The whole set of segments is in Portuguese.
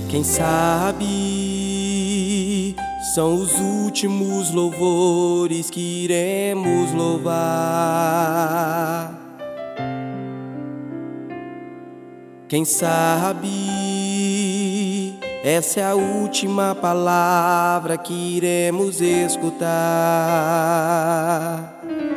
Quem sabe são os últimos louvores que iremos louvar. Quem sabe essa é a última palavra que iremos escutar.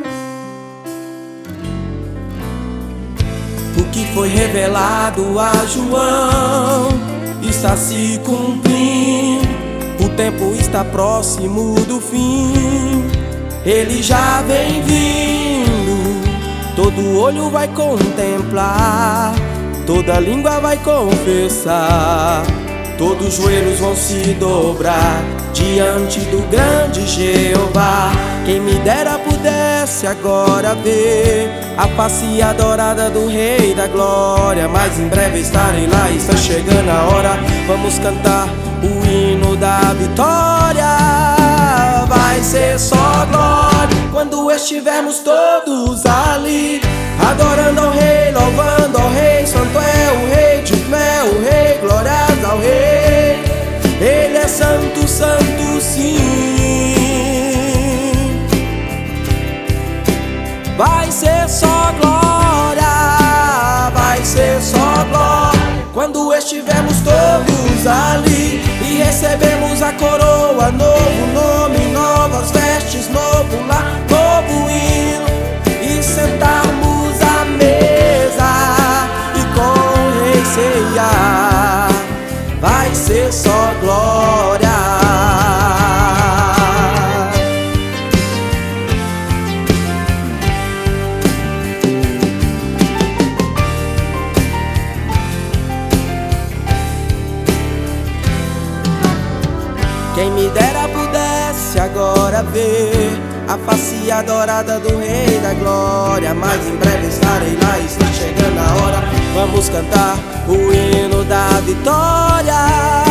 O que foi revelado a João está se cumprindo. O tempo está próximo do fim. Ele já vem vindo. Todo olho vai contemplar, toda língua vai confessar, todos os joelhos vão se dobrar diante do grande Jeová. Quem me dera pudesse agora ver a face adorada do Rei da Glória. Mas em breve estarei lá, está chegando a hora. Vamos cantar o hino da vitória. Vai ser só glória quando estivermos todos ali, adorando ao Rei, louvando ao Rei. Santo é o Rei, digno é o Rei, glórias ao Rei. Ele é santo, santo sim. Vai ser só glória, vai ser só glória quando estivermos todos ali e recebemos a coroa, novo nome, novas vestes, novo lar, novo hino, e sentarmos à mesa e com o Rei ceiar. Vai ser só glória. Quem me dera pudesse agora ver a face adorada do Rei da Glória. Mas em breve estarei lá, está chegando a hora. Vamos cantar o hino da vitória.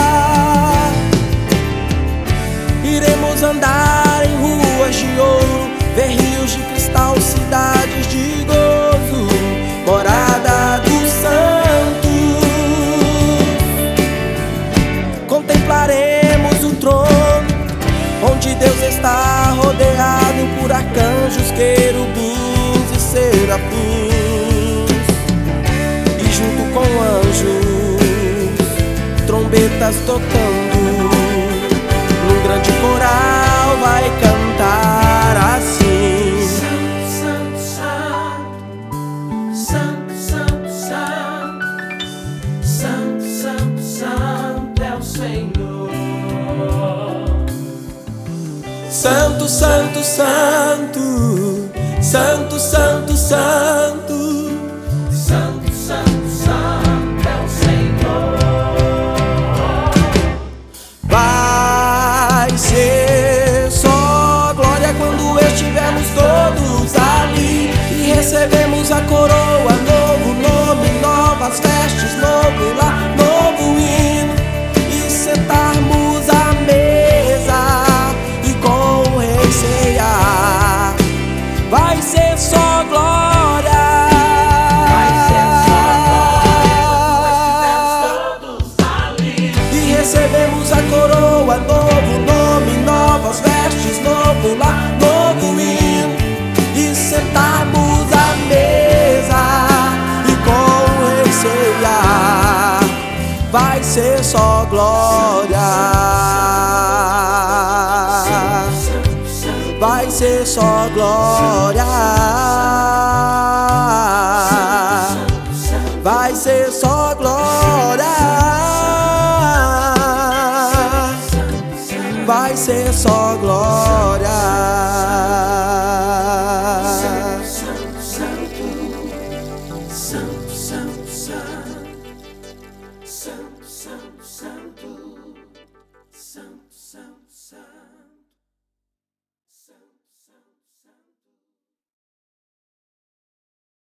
Iremos andar em ruas de ouro, ver rios de cristal, cidades de gozo, morada dos santos. Contemplaremos o trono, onde Deus está rodeado por arcanjos, querubins e serafins, e junto com anjos, trombetas tocando, num grande coral vai cantar assim: Santo, Santo, Santo, Santo, Santo, Santo, Santo é o Senhor. Santo, Santo, Santo, Santo, Santo, Santo, Santo, Santo, Santo é o Senhor. Vai ser só glória quando estivermos todos ali e recebemos a coroa, novo nome, novas vestes, novo lar, novo hino, e sentarmos à mesa e com o Rei ceiar. Vai ser só glória. Vai ser só glória quando estivermos todos ali e recebemos a coroa, novo nome, novas vestes, novo lar, novo hino, e sentarmos à mesa e com o Rei ceiar. Vai ser só glória. Vai ser só glória. Vai ser só glória. Vai ser só glória. Santo, Santo, Santo, Santo, Santo, Santo, Santo, Santo.